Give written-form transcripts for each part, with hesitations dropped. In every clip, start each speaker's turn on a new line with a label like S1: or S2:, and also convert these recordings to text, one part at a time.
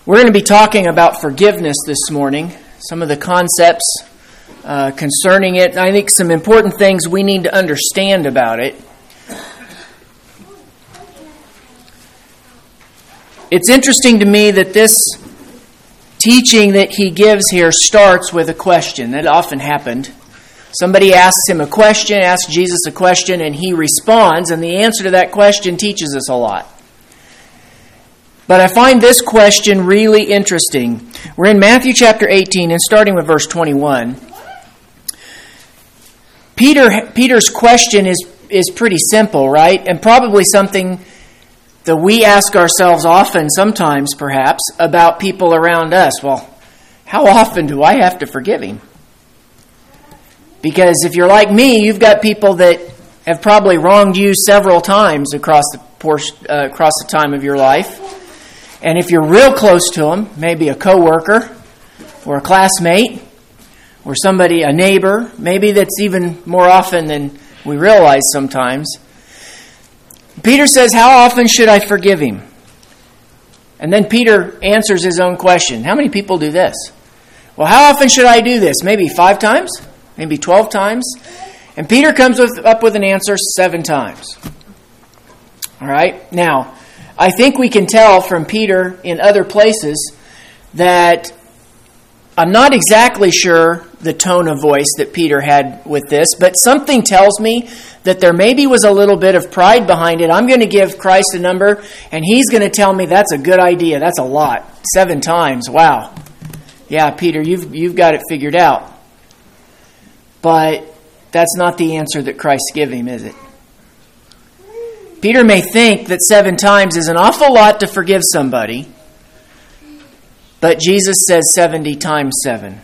S1: We're going to be talking about forgiveness this morning, some of the concepts concerning it, and I think some important things we need to understand about it. It's interesting to me that this teaching that he gives here starts with a question. That often happened. Somebody asks him a question, asks Jesus a question, and he responds, and the answer to that question teaches us a lot. But I find this question really interesting. We're in Matthew chapter 18 and starting with verse 21. Peter's question is pretty simple, right? And probably something that we ask ourselves often, sometimes perhaps, about people around us. Well, how often do I have to forgive him? Because if you're like me, you've got people that have probably wronged you several times across the time of your life. And if you're real close to them, maybe a coworker or a classmate or somebody, a neighbor, maybe that's even more often than we realize sometimes. Peter says, how often should I forgive him? And then Peter answers his own question. How many people do this? Well, how often should I do this? Maybe 5 times? Maybe 12 times? And Peter comes up with an answer 7 times. All right? Now, I think we can tell from Peter in other places that I'm not exactly sure the tone of voice that Peter had with this, but something tells me that there maybe was a little bit of pride behind it. I'm going to give Christ a number, and he's going to tell me that's a good idea. That's a lot. 7 times. Wow. Yeah, Peter, you've got it figured out. But that's not the answer that Christ gave him, is it? Peter may think that 7 times is an awful lot to forgive somebody, but Jesus says 70 times 7.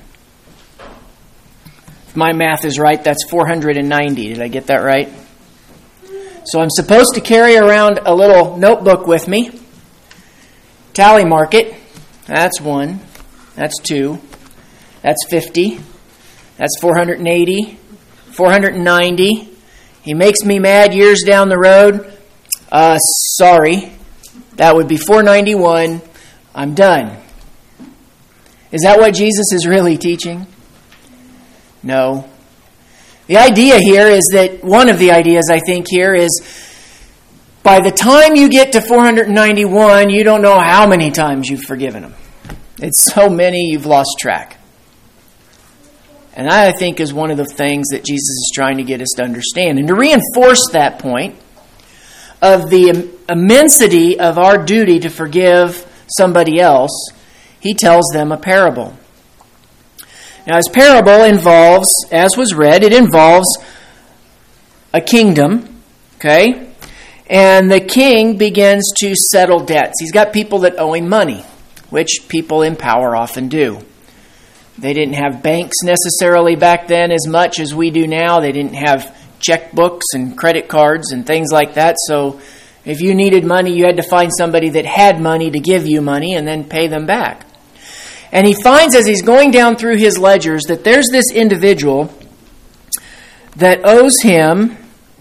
S1: If my math is right, that's 490. Did I get that right? So I'm supposed to carry around a little notebook with me. Tally mark it. That's 1. That's 2. That's 50. That's 480. 490. He makes me mad years down the road. Sorry. That would be 491. I'm done. Is that what Jesus is really teaching? No. The idea here is that, one of the ideas I think here is, by the time you get to 491, you don't know how many times you've forgiven him. It's so many you've lost track. And that, I think, is one of the things that Jesus is trying to get us to understand. And to reinforce that point of the immensity of our duty to forgive somebody else, he tells them a parable. Now, his parable involves, as was read, it involves a kingdom, okay? And the king begins to settle debts. He's got people that owe him money, which people in power often do. They didn't have banks necessarily back then as much as we do now. They didn't have checkbooks and credit cards and things like that. So if you needed money, you had to find somebody that had money to give you money and then pay them back. And he finds as he's going down through his ledgers that there's this individual that owes him,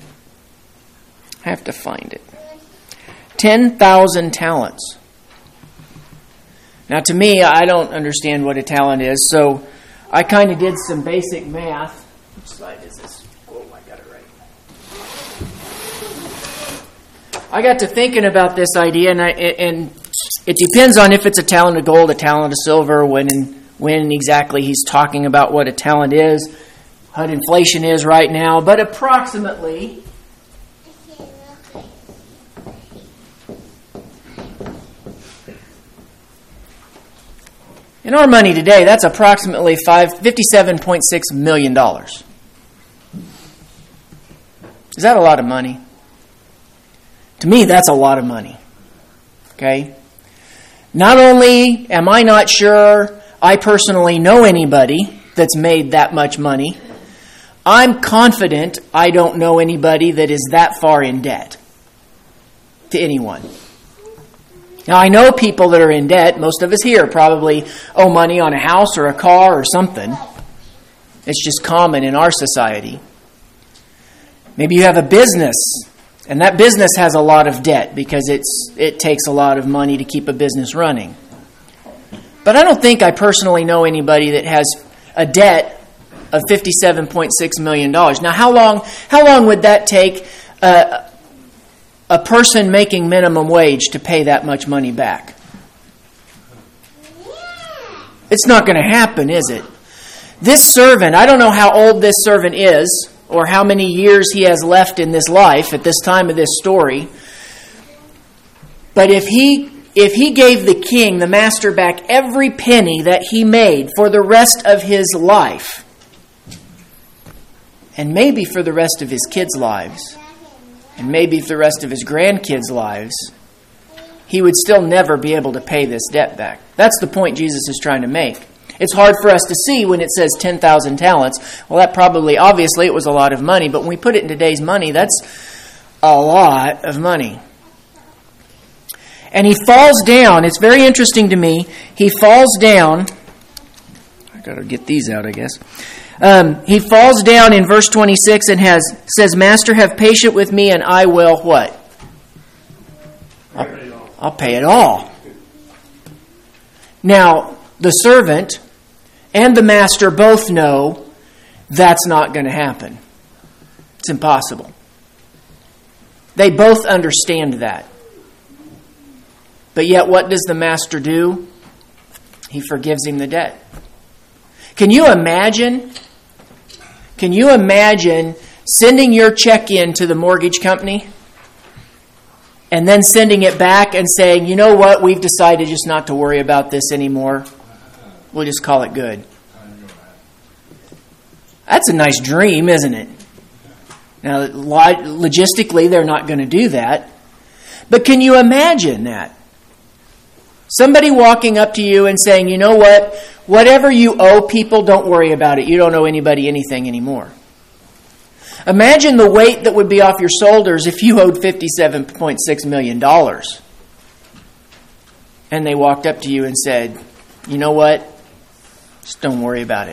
S1: I have to find it, 10,000 talents. Now, to me, I don't understand what a talent is, so I kind of did some basic math. Which slide is this? Oh, I got it right. I got to thinking about this idea, and it depends on if it's a talent of gold, a talent of silver, when exactly he's talking about what a talent is, what inflation is right now, but approximately, in our money today, that's approximately $57.6 million. Is that a lot of money? To me, that's a lot of money. Okay? Not only am I not sure I personally know anybody that's made that much money, I'm confident I don't know anybody that is that far in debt to anyone. Now, I know people that are in debt. Most of us here probably owe money on a house or a car or something. It's just common in our society. Maybe you have a business, and that business has a lot of debt because it takes a lot of money to keep a business running. But I don't think I personally know anybody that has a debt of $57.6 million. Now, how long would that take a person making minimum wage to pay that much money back? It's not going to happen, is it? This servant, I don't know how old this servant is or how many years he has left in this life at this time of this story. But if he gave the king, the master, back every penny that he made for the rest of his life, and maybe for the rest of his kids' lives, and maybe for the rest of his grandkids' lives, he would still never be able to pay this debt back. That's the point Jesus is trying to make. It's hard for us to see when it says 10,000 talents. Well, that probably, obviously, it was a lot of money, but when we put it in today's money, that's a lot of money. And he falls down. It's very interesting to me. He falls down. I got to get these out, I guess. He falls down in verse 26 and says, Master, have patience with me, and I will what? I'll pay it all. Now, the servant and the master both know that's not going to happen. It's impossible. They both understand that. But yet, what does the master do? He forgives him the debt. Can you imagine sending your check in to the mortgage company and then sending it back and saying, you know what, we've decided just not to worry about this anymore. We'll just call it good. That's a nice dream, isn't it? Now, logistically, they're not going to do that. But can you imagine that? Somebody walking up to you and saying, you know what, whatever you owe people, don't worry about it. You don't owe anybody anything anymore. Imagine the weight that would be off your shoulders if you owed $57.6 million. And they walked up to you and said, you know what, just don't worry about it.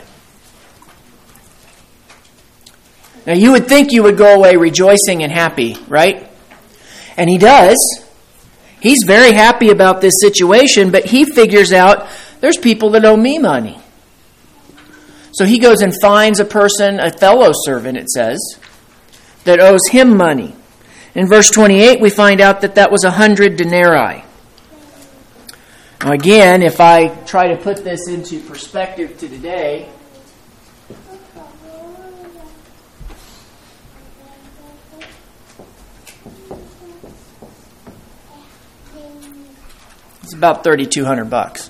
S1: Now you would think you would go away rejoicing and happy, right? And he does. He's very happy about this situation, but he figures out there's people that owe me money. So he goes and finds a person, a fellow servant, it says, that owes him money. In verse 28, we find out that was 100 denarii. Now again, if I try to put this into perspective to today, it's about $3,200.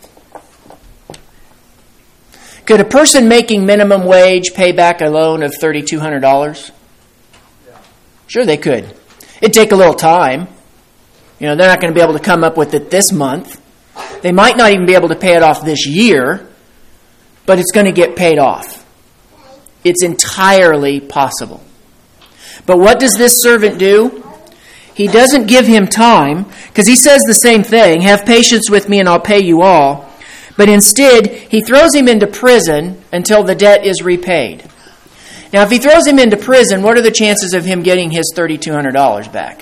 S1: Could a person making minimum wage pay back a loan of $3,200? Sure, they could. It'd take a little time. They're not going to be able to come up with it this month. They might not even be able to pay it off this year, but it's going to get paid off. It's entirely possible. But what does this servant do? He doesn't give him time, because he says the same thing, have patience with me and I'll pay you all. But instead, he throws him into prison until the debt is repaid. Now, if he throws him into prison, what are the chances of him getting his $3,200 back?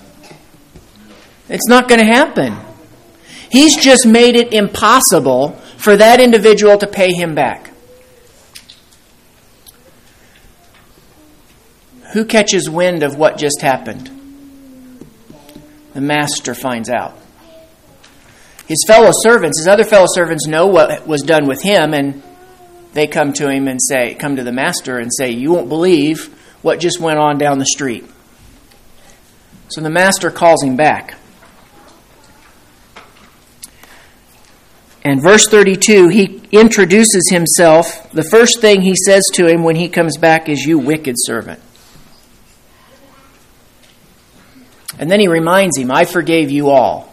S1: It's not going to happen. He's just made it impossible for that individual to pay him back. Who catches wind of what just happened? The master finds out. His fellow servants, his other fellow servants know what was done with him, and they come to him and come to the master and say, you won't believe what just went on down the street. So the master calls him back. And verse 32, he introduces himself. The first thing he says to him when he comes back is, you wicked servant. And then he reminds him, I forgave you all.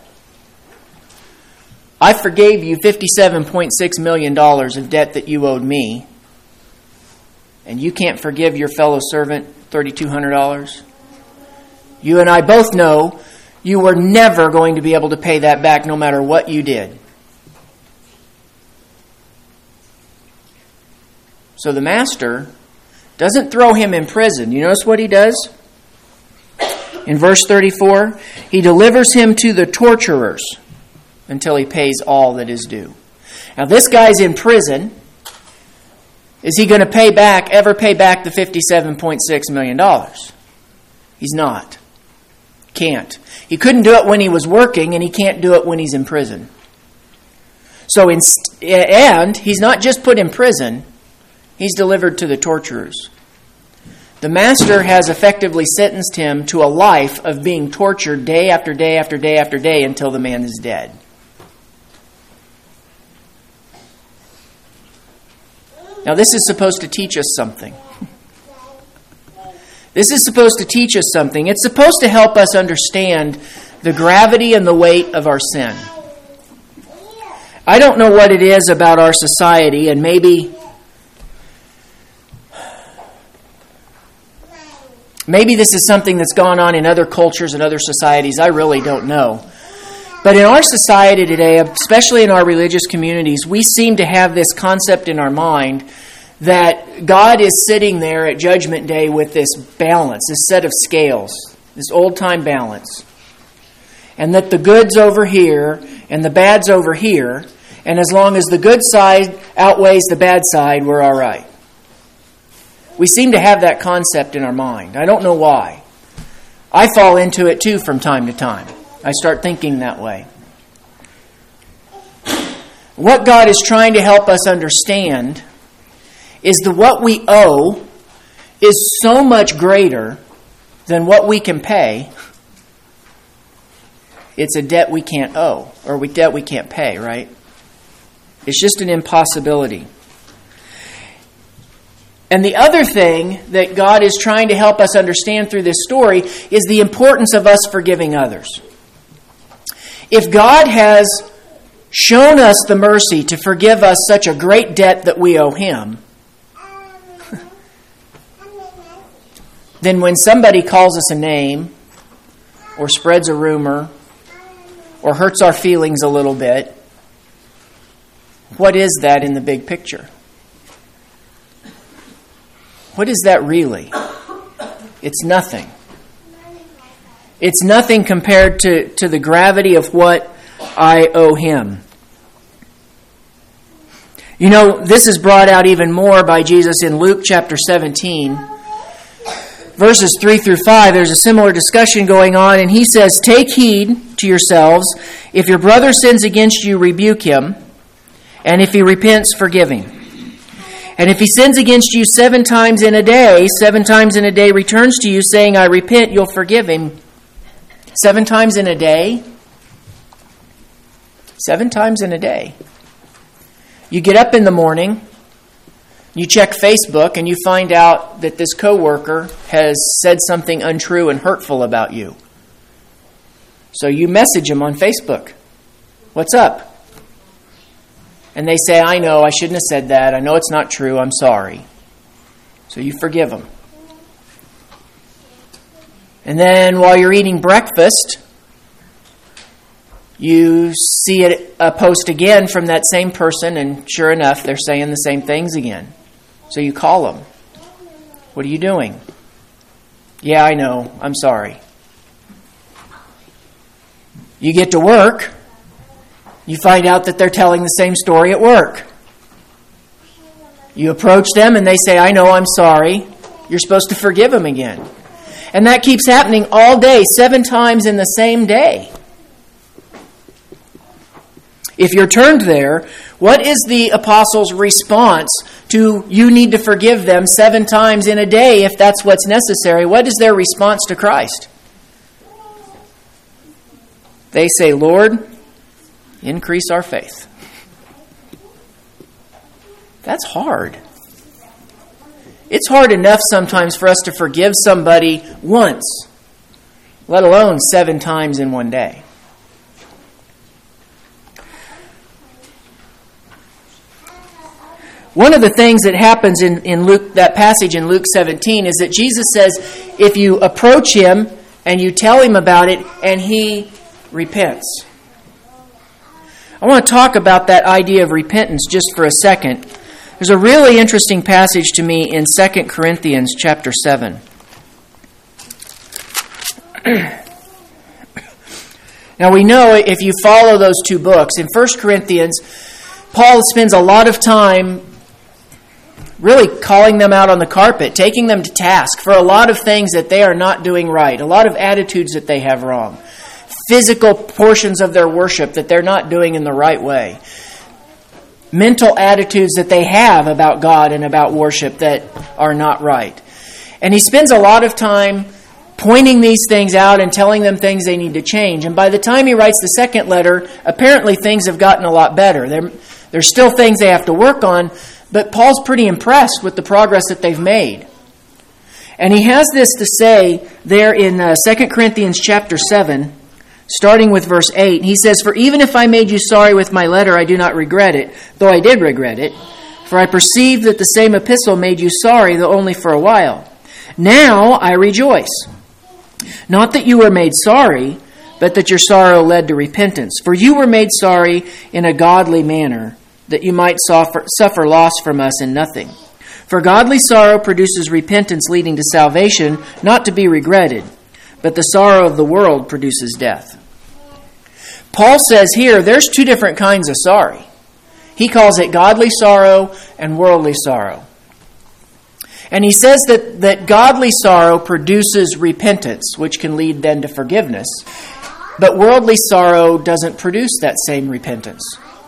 S1: I forgave you $57.6 million of debt that you owed me. And you can't forgive your fellow servant $3,200? You and I both know you were never going to be able to pay that back no matter what you did. So the master doesn't throw him in prison. You notice what he does? In verse 34, he delivers him to the torturers until he pays all that is due. Now this guy's in prison. Is he going to ever pay back the $57.6 million? He's not. Can't. He couldn't do it when he was working, and he can't do it when he's in prison. And he's not just put in prison, he's delivered to the torturers. The master has effectively sentenced him to a life of being tortured day after day after day after day until the man is dead. Now, this is supposed to teach us something. This is supposed to teach us something. It's supposed to help us understand the gravity and the weight of our sin. I don't know what it is about our society, and maybe this is something that's gone on in other cultures and other societies. I really don't know. But in our society today, especially in our religious communities, we seem to have this concept in our mind that God is sitting there at Judgment Day with this balance, this set of scales, this old-time balance. And that the good's over here and the bad's over here, and as long as the good side outweighs the bad side, we're all right. We seem to have that concept in our mind. I don't know why. I fall into it too from time to time. I start thinking that way. What God is trying to help us understand is that what we owe is so much greater than what we can pay. It's a debt we can't owe, or a debt we can't pay, right? It's just an impossibility. And the other thing that God is trying to help us understand through this story is the importance of us forgiving others. If God has shown us the mercy to forgive us such a great debt that we owe Him, then when somebody calls us a name, or spreads a rumor, or hurts our feelings a little bit, what is that in the big picture? What is that really? It's nothing. It's nothing compared to the gravity of what I owe Him. You know, this is brought out even more by Jesus in Luke chapter 17, verses 3 through 5. There's a similar discussion going on, and He says, "Take heed to yourselves. If your brother sins against you, rebuke him, and if he repents, forgive him. And if he sins against you 7 times in a day returns to you, saying, I repent, you'll forgive him." 7 times in a day? 7 times in a day. You get up in the morning, you check Facebook, and you find out that this coworker has said something untrue and hurtful about you. So you message him on Facebook. "What's up?" And they say, "I know, I shouldn't have said that. I know it's not true. I'm sorry." So you forgive them. And then while you're eating breakfast, you see a post again from that same person, and sure enough, they're saying the same things again. So you call them. "What are you doing?" "Yeah, I know. I'm sorry." You get to work. You find out that they're telling the same story at work. You approach them and they say, "I know, I'm sorry." You're supposed to forgive them again. And that keeps happening all day, 7 times in the same day. If you're turned there, what is the apostles' response to you need to forgive them 7 times in a day if that's what's necessary? What is their response to Christ? They say, "Lord, increase our faith." That's hard. It's hard enough sometimes for us to forgive somebody once, let alone 7 times in one day. One of the things that happens in Luke, that passage in Luke 17, is that Jesus says, if you approach him and you tell him about it and he repents. I want to talk about that idea of repentance just for a second. There's a really interesting passage to me in 2 Corinthians chapter 7. Now we know if you follow those 2 books, in 1 Corinthians, Paul spends a lot of time really calling them out on the carpet, taking them to task for a lot of things that they are not doing right, a lot of attitudes that they have wrong, physical portions of their worship that they're not doing in the right way, mental attitudes that they have about God and about worship that are not right. And he spends a lot of time pointing these things out and telling them things they need to change. And by the time he writes the second letter, apparently things have gotten a lot better. There's still things they have to work on, but Paul's pretty impressed with the progress that they've made. And he has this to say there in 2 Corinthians chapter 7, starting with verse 8. He says, "For even if I made you sorry with my letter, I do not regret it, though I did regret it. For I perceive that the same epistle made you sorry, though only for a while. Now I rejoice. Not that you were made sorry, but that your sorrow led to repentance. For you were made sorry in a godly manner, that you might suffer loss from us in nothing. For godly sorrow produces repentance leading to salvation, not to be regretted, but the sorrow of the world produces death." Paul says here there's two different kinds of sorry. He calls it godly sorrow and worldly sorrow. And he says that godly sorrow produces repentance, which can lead then to forgiveness. But worldly sorrow doesn't produce that same repentance.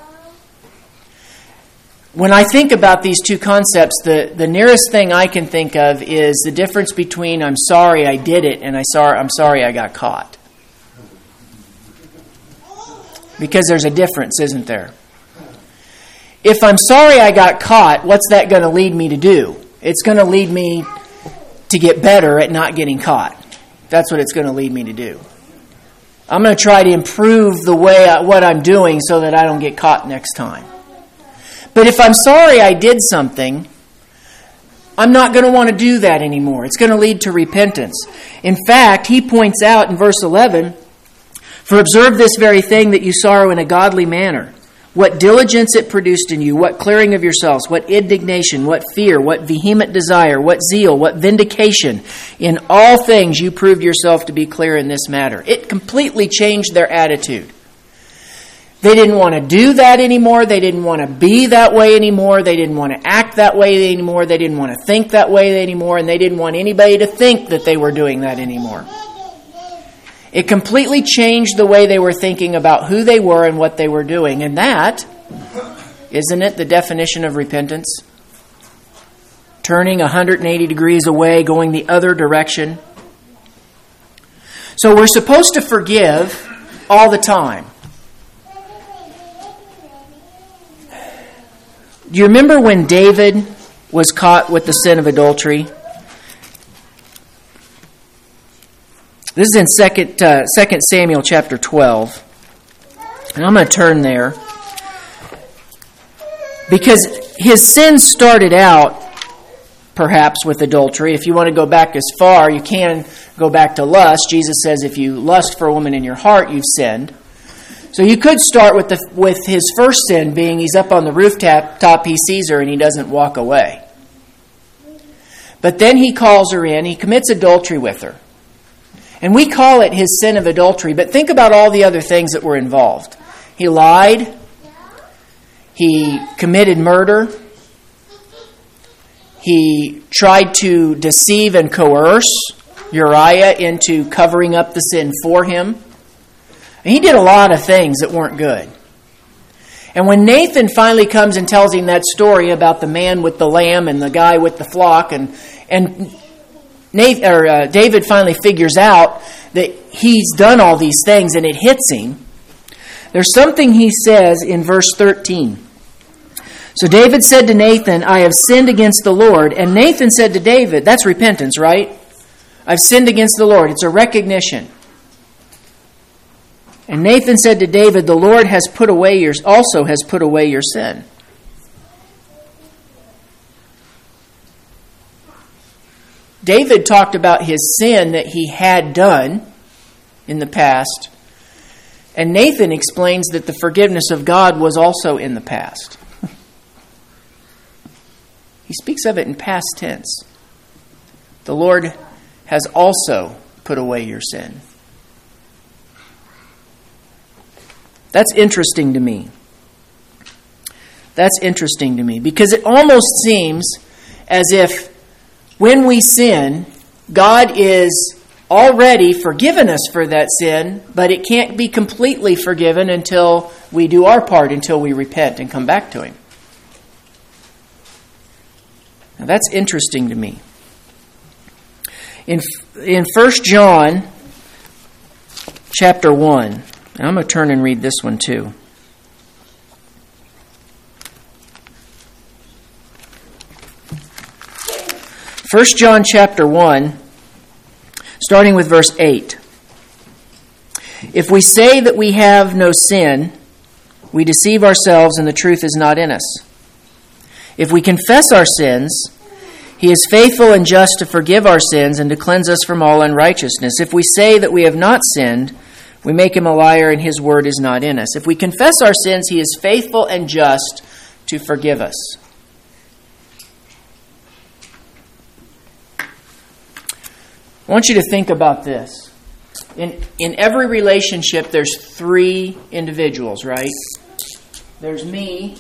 S1: When I think about these two concepts, the nearest thing I can think of is the difference between I'm sorry I did it and I'm sorry I got caught. Because there's a difference, isn't there? If I'm sorry I got caught, what's that going to lead me to do? It's going to lead me to get better at not getting caught. That's what it's going to lead me to do. I'm going to try to improve what I'm doing so that I don't get caught next time. But if I'm sorry I did something, I'm not going to want to do that anymore. It's going to lead to repentance. In fact, he points out in verse 11, "For observe this very thing, that you sorrow in a godly manner. What diligence it produced in you, what clearing of yourselves, what indignation, what fear, what vehement desire, what zeal, what vindication. In all things you proved yourself to be clear in this matter." It completely changed their attitude. They didn't want to do that anymore. They didn't want to be that way anymore. They didn't want to act that way anymore. They didn't want to think that way anymore. And they didn't want anybody to think that they were doing that anymore. It completely changed the way they were thinking about who they were and what they were doing. And that, isn't it the definition of repentance? Turning 180 degrees away, going the other direction. So we're supposed to forgive all the time. Do you remember when David was caught with the sin of adultery? This is in 2 Samuel chapter 12. And I'm going to turn there. Because his sin started out, perhaps, with adultery. If you want to go back as far, you can go back to lust. Jesus says if you lust for a woman in your heart, you've sinned. So you could start with his first sin being he's up on the rooftop, he sees her, and he doesn't walk away. But then he calls her in, he commits adultery with her. And we call it his sin of adultery, but think about all the other things that were involved. He lied. He committed murder. He tried to deceive and coerce Uriah into covering up the sin for him. And he did a lot of things that weren't good. And when Nathan finally comes and tells him that story about the man with the lamb and the guy with the flock, and David finally figures out that he's done all these things and it hits him, there's something he says in verse 13. So David said to Nathan, "I have sinned against the Lord." And Nathan said to David, that's repentance, right? I've sinned against the Lord. It's a recognition. And Nathan said to David, "The Lord has also put away your sin." David talked about his sin that he had done in the past. And Nathan explains that the forgiveness of God was also in the past. He speaks of it in past tense. The Lord has also put away your sin. That's interesting to me. That's interesting to me because it almost seems as if when we sin, God is already forgiven us for that sin, but it can't be completely forgiven until we do our part, until we repent and come back to Him. Now that's interesting to me. In 1 John chapter 1, and I'm going to turn and read this one too. First John chapter 1, starting with verse 8. If we say that we have no sin, we deceive ourselves and the truth is not in us. If we confess our sins, He is faithful and just to forgive our sins and to cleanse us from all unrighteousness. If we say that we have not sinned, we make Him a liar and His word is not in us. If we confess our sins, He is faithful and just to forgive us. I want you to think about this. In every relationship, there's three individuals, right? There's me,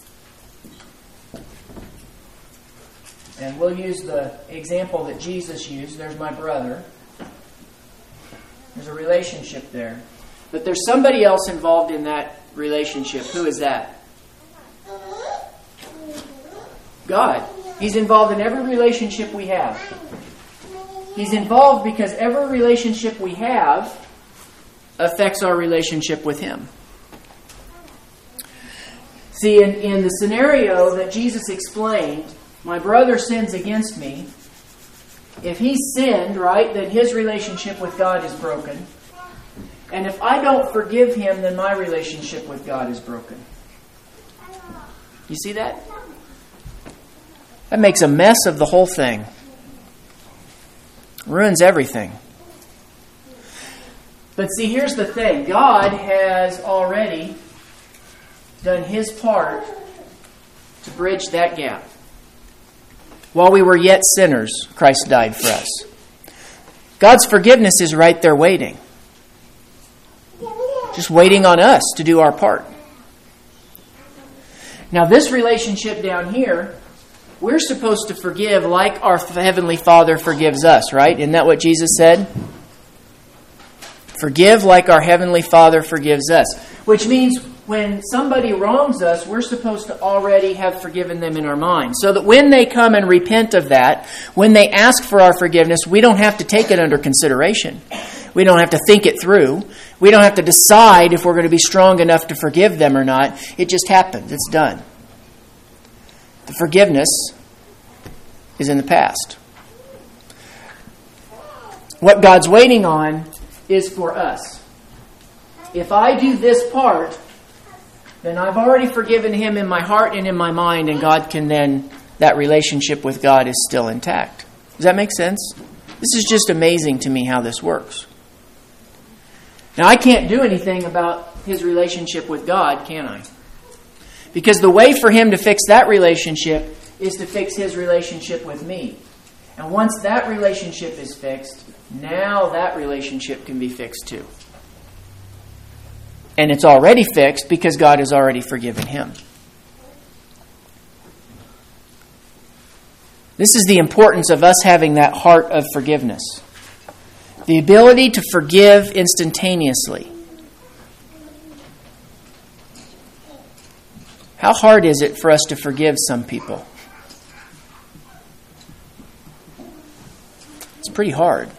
S1: and we'll use the example that Jesus used. There's my brother. There's a relationship there. But there's somebody else involved in that relationship. Who is that? God. He's involved in every relationship we have. He's involved because every relationship we have affects our relationship with Him. See, in the scenario that Jesus explained, my brother sins against me. If he sinned, right, then his relationship with God is broken. And if I don't forgive him, then my relationship with God is broken. You see that? That makes a mess of the whole thing. Ruins everything. But see, here's the thing. God has already done His part to bridge that gap. While we were yet sinners, Christ died for us. God's forgiveness is right there waiting. Just waiting on us to do our part. Now, this relationship down here, we're supposed to forgive like our Heavenly Father forgives us, right? Isn't that what Jesus said? Forgive like our Heavenly Father forgives us. Which means when somebody wrongs us, we're supposed to already have forgiven them in our mind. So that when they come and repent of that, when they ask for our forgiveness, we don't have to take it under consideration. We don't have to think it through. We don't have to decide if we're going to be strong enough to forgive them or not. It just happens. It's done. The forgiveness is in the past. What God's waiting on is for us. If I do this part, then I've already forgiven Him in my heart and in my mind, and God can then, that relationship with God is still intact. Does that make sense? This is just amazing to me how this works. Now, I can't do anything about His relationship with God, can I? Because the way for Him to fix that relationship is to fix His relationship with me. And once that relationship is fixed, now that relationship can be fixed too. And it's already fixed because God has already forgiven him. This is the importance of us having that heart of forgiveness. The ability to forgive instantaneously. How hard is it for us to forgive some people? It's pretty hard.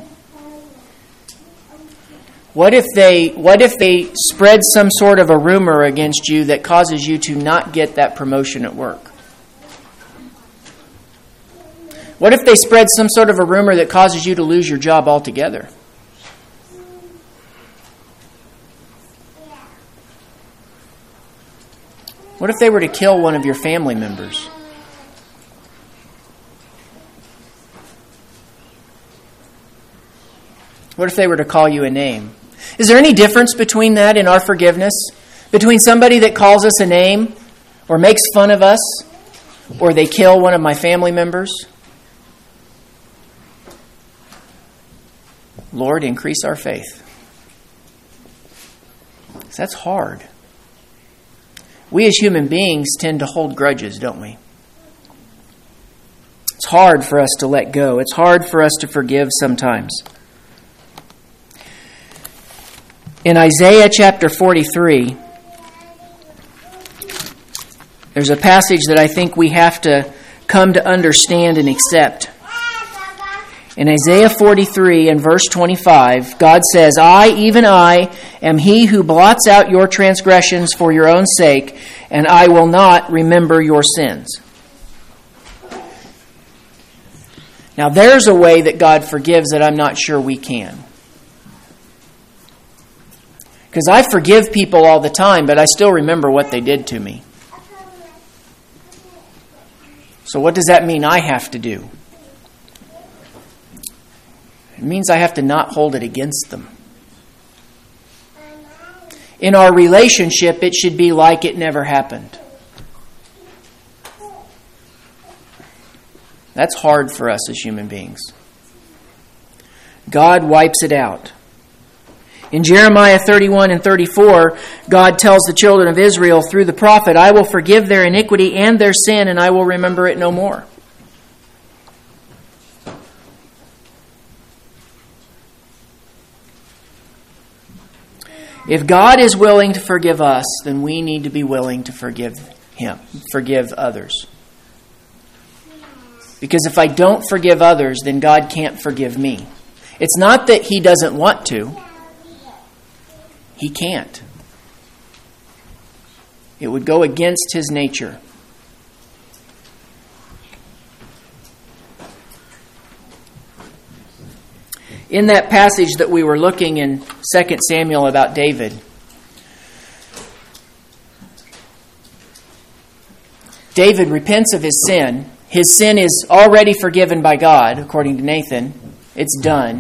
S1: What if they spread some sort of a rumor against you that causes you to not get that promotion at work? What if they spread some sort of a rumor that causes you to lose your job altogether? What if they were to kill one of your family members? What if they were to call you a name? Is there any difference between that and our forgiveness? Between somebody that calls us a name or makes fun of us or they kill one of my family members? Lord, increase our faith. That's hard. we as human beings tend to hold grudges, don't we? It's hard for us to let go. It's hard for us to forgive sometimes. In Isaiah chapter 43, there's a passage that I think we have to come to understand and accept. In Isaiah 43 and verse 25, God says, I, even I, am he who blots out your transgressions for your own sake, and I will not remember your sins. Now there's a way that God forgives that I'm not sure we can. Because I forgive people all the time, but I still remember what they did to me. So what does that mean I have to do? It means I have to not hold it against them. In our relationship, it should be like it never happened. That's hard for us as human beings. God wipes it out. In Jeremiah 31 and 34, God tells the children of Israel through the prophet, I will forgive their iniquity and their sin, and I will remember it no more. If God is willing to forgive us, then we need to be willing to forgive others. Because if I don't forgive others, then God can't forgive me. It's not that He doesn't want to. He can't. It would go against His nature. In that passage that we were looking in 2 Samuel about David, David repents of his sin. His sin is already forgiven by God, according to Nathan. It's done.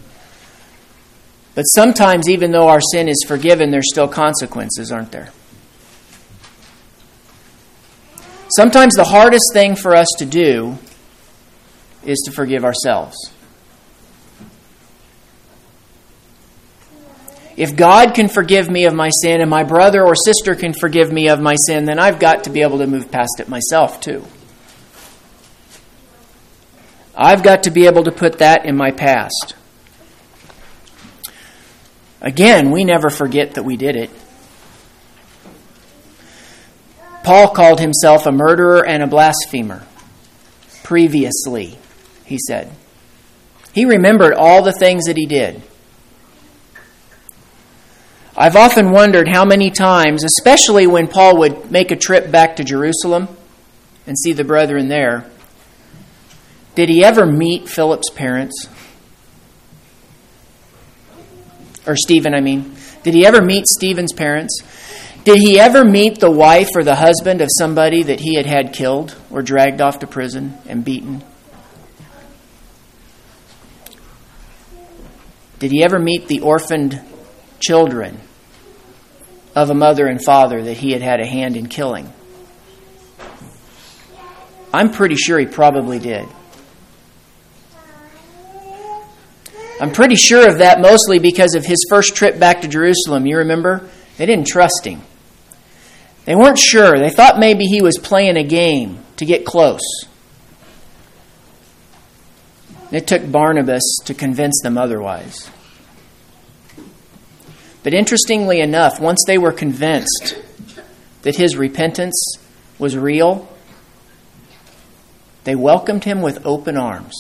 S1: But sometimes, even though our sin is forgiven, there's still consequences, aren't there? Sometimes the hardest thing for us to do is to forgive ourselves. If God can forgive me of my sin and my brother or sister can forgive me of my sin, then I've got to be able to move past it myself too. I've got to be able to put that in my past. Again, we never forget that we did it. Paul called himself a murderer and a blasphemer. Previously, he said. He remembered all the things that he did. I've often wondered how many times, especially when Paul would make a trip back to Jerusalem and see the brethren there, did he ever meet Philip's parents? Or Stephen, I mean. Did he ever meet Stephen's parents? Did he ever meet the wife or the husband of somebody that he had killed or dragged off to prison and beaten? Did he ever meet the orphaned children of a mother and father that he had a hand in killing? I'm pretty sure he probably did. I'm pretty sure of that mostly because of his first trip back to Jerusalem. You remember? They didn't trust him. They weren't sure. They thought maybe he was playing a game to get close. It took Barnabas to convince them otherwise. But interestingly enough, once they were convinced that his repentance was real, they welcomed him with open arms.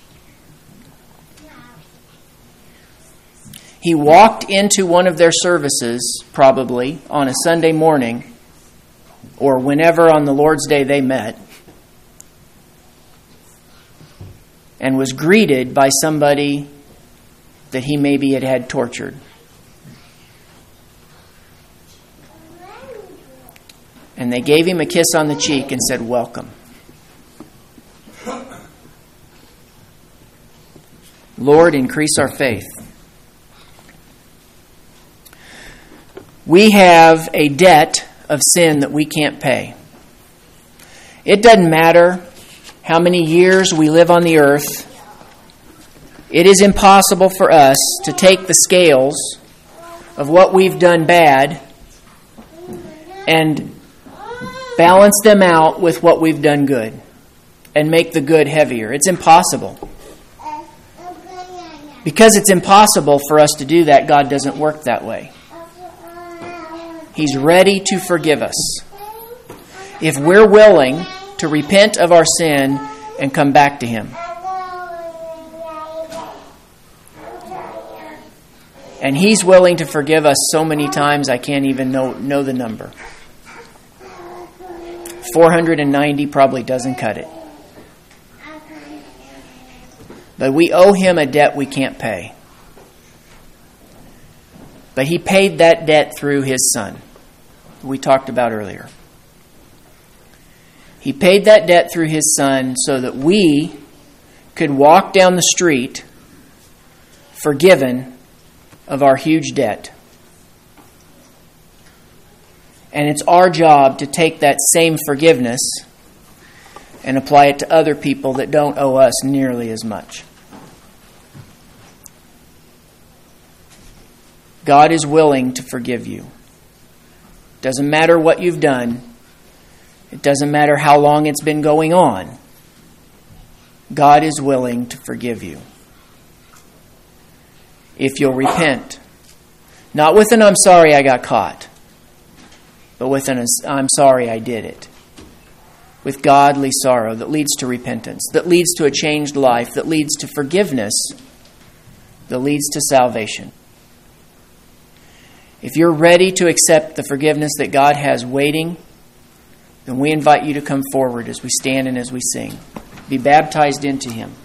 S1: He walked into one of their services, probably, on a Sunday morning, or whenever on the Lord's Day they met, and was greeted by somebody that he maybe had tortured. And they gave him a kiss on the cheek and said, "Welcome." Lord, increase our faith. We have a debt of sin that we can't pay. It doesn't matter how many years we live on the earth. It is impossible for us to take the scales of what we've done bad and balance them out with what we've done good and make the good heavier. It's impossible. Because it's impossible for us to do that, God doesn't work that way. He's ready to forgive us if we're willing to repent of our sin and come back to Him. And He's willing to forgive us so many times I can't even know the number. 490 probably doesn't cut it. But we owe Him a debt we can't pay. But He paid that debt through His Son, who we talked about earlier. He paid that debt through His Son so that we could walk down the street forgiven of our huge debt. And it's our job to take that same forgiveness and apply it to other people that don't owe us nearly as much. God is willing to forgive you. Doesn't matter what you've done. It doesn't matter how long it's been going on. God is willing to forgive you. If you'll repent. Not with an "I'm sorry I got caught," but with an "I'm sorry I did it." With godly sorrow that leads to repentance, that leads to a changed life, that leads to forgiveness, that leads to salvation. If you're ready to accept the forgiveness that God has waiting, then we invite you to come forward as we stand and as we sing. Be baptized into Him.